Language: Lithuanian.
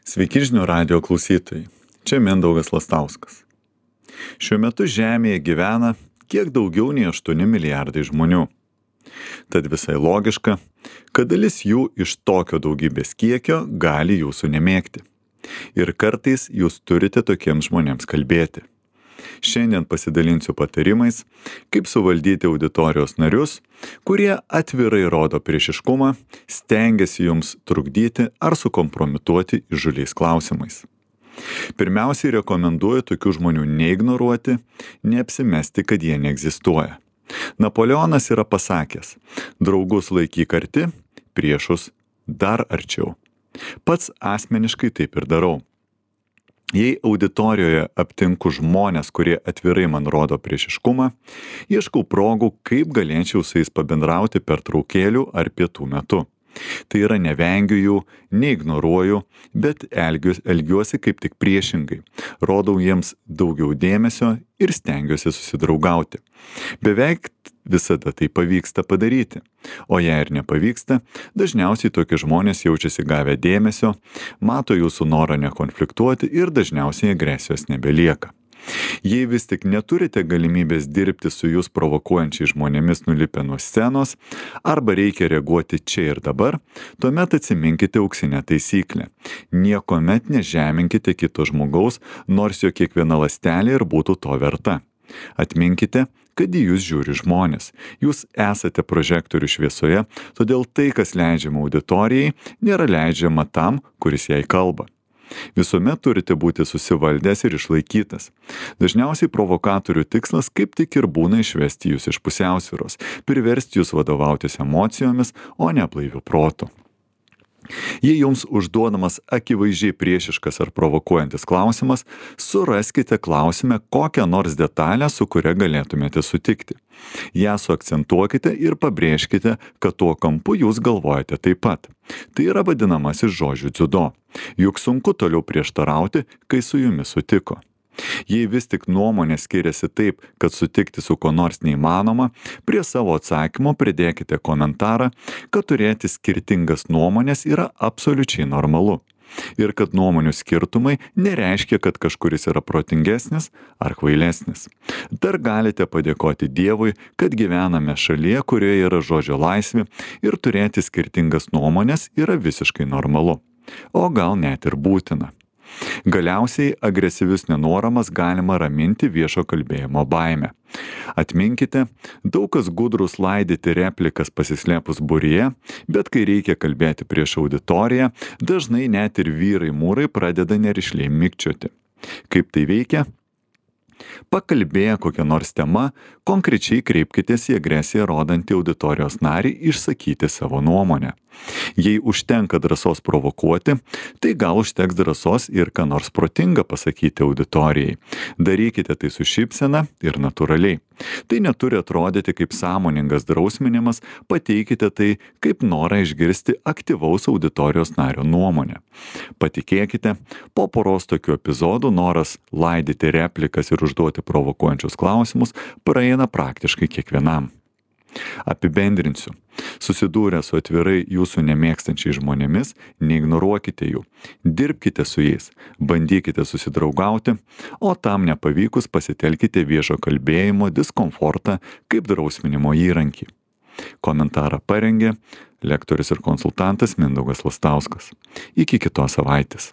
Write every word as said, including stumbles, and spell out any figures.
Sveiki žinių radijo klausytojai, čia Mindaugas Lastauskas. Šiuo metu Žemėje gyvena kiek daugiau nei aštuoni milijardai žmonių. Tad visai logiška, kad dalis jų iš tokio daugybės kiekio gali jūsų nemėgti. Ir kartais jūs turite tokiems žmonėms kalbėti. Šiandien pasidalinsiu patarimais, kaip suvaldyti auditorijos narius, kurie atvirai rodo priešiškumą, stengiasi jums trukdyti ar sukompromituoti įžūliais klausimais. Pirmiausiai rekomenduoju tokių žmonių neignoruoti, neapsimesti, kad jie neegzistuoja. Napoleonas yra pasakęs, draugus laikyk arti, priešus dar arčiau. Pats asmeniškai taip ir darau. Jei auditorijoje aptinku žmonės, kurie atvirai man rodo priešiškumą, ieškau progų, kaip galėčiau su jais pabendrauti pertraukėlių ar pietų metu. Tai yra nevengiu jų, neignoruoju, bet elgiuosi, elgiuosi kaip tik priešingai. Rodau jiems daugiau dėmesio ir stengiuosi susidraugauti. Beveik visada tai pavyksta padaryti. O jei ir nepavyksta, dažniausiai tokie žmonės jaučiasi gavę dėmesio, mato jūsų norą nekonfliktuoti ir dažniausiai agresijos nebelieka. Jei vis tik neturite galimybės dirbti su jūs provokuojančiai žmonėmis nulipę nuo scenos, arba reikia reaguoti čia ir dabar, tuomet atsiminkite auksinę taisyklę. Niekuomet nežeminkite kito žmogaus, nors jo kiekviena ląstelė ir būtų to verta. Atminkite, kad į jūs žiūri žmonės. Jūs esate prožektorių šviesoje, todėl tai, kas leidžiama auditorijai, nėra leidžiama tam, kuris jai kalba. Visuomet turite būti susivaldęs ir išlaikytas. Dažniausiai provokatorių tikslas kaip tik ir būna išvesti jūs iš pusiausvyros, priversti jūs vadovautis emocijomis, o ne blaiviu protu. Jei jums užduodamas akivaizdžiai priešiškas ar provokuojantis klausimas, suraskite klausime kokią nors detalę, su kuria galėtumėte sutikti. Ją suakcentuokite ir pabrėžkite, kad tuo kampu jūs galvojate taip pat. Tai yra vadinamasis žodžių dziudo. Juk sunku toliau prieštarauti, kai su jumis sutiko. Jei vis tik nuomonė skiriasi taip, kad sutikti su ko nors neįmanoma, prie savo atsakymo pridėkite komentarą, kad turėti skirtingas nuomonės yra absoliučiai normalu. Ir kad nuomonių skirtumai nereiškia, kad kažkuris yra protingesnis ar kvailesnis. Dar galite padėkoti Dievui, kad gyvename šalyje, kurioje yra žodžio laisvė ir turėti skirtingas nuomonės yra visiškai normalu. O gal net ir būtina. Galiausiai agresyvius nenoromas galima raminti viešo kalbėjimo baimę. Atminkite, daug kas gudrus laidyti replikas pasislėpus būryje, bet kai reikia kalbėti prieš auditoriją, dažnai net ir vyrai mūrai pradeda nerišliai mikčioti. Kaip tai veikia? Pakalbėję kokią nors temą, konkrečiai kreipkitės į agresiją rodantį auditorijos narį išsakyti savo nuomonę. Jei užtenka drąsos provokuoti, tai gal užteks drąsos ir ką nors protinga pasakyti auditorijai. Darykite tai su šypsena ir natūraliai. Tai neturi atrodyti kaip sąmoningas drausminimas, pateikite tai kaip norą išgirsti aktyvaus auditorijos nario nuomonę. Patikėkite, po poros tokių epizodų noras laidyti replikas ir užduoti provokuojančius klausimus praeina praktiškai kiekvienam. Apibendrinsiu. Susidūrę su atvirai jūsų nemėgstančiais žmonėmis, neignoruokite jų. Dirbkite su jais, bandykite susidraugauti, o tam nepavykus pasitelkite viešo kalbėjimo diskomfortą kaip drausminimo įrankį. Komentarą parengė lektorius ir konsultantas Mindaugas Lastauskas. Iki kitos savaitės.